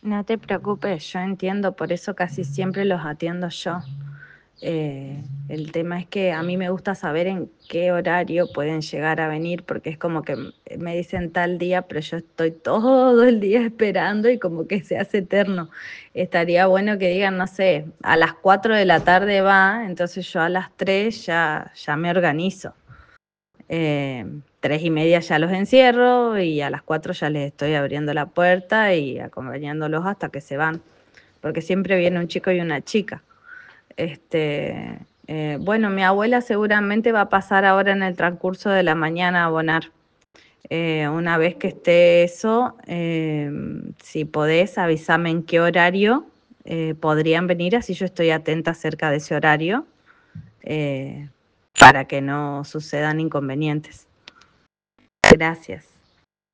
No te preocupes, yo entiendo, por eso casi siempre los atiendo yo. El tema es que a mí me gusta saber en qué horario pueden llegar a venir, porque es como que me dicen tal día, pero yo estoy todo el día esperando y como que se hace eterno. Estaría bueno que digan, no sé, a las 4 de la tarde va, entonces yo a las 3 ya me organizo. 3:30 ya los encierro y a las 4 ya les estoy abriendo la puerta y acompañándolos hasta que se van, porque siempre viene un chico y una chica. Bueno, mi abuela seguramente va a pasar ahora en el transcurso de la mañana a abonar. Una vez que esté eso, si podés, avísame en qué horario podrían venir, así yo estoy atenta acerca de ese horario eh, para que no sucedan inconvenientes. Gracias.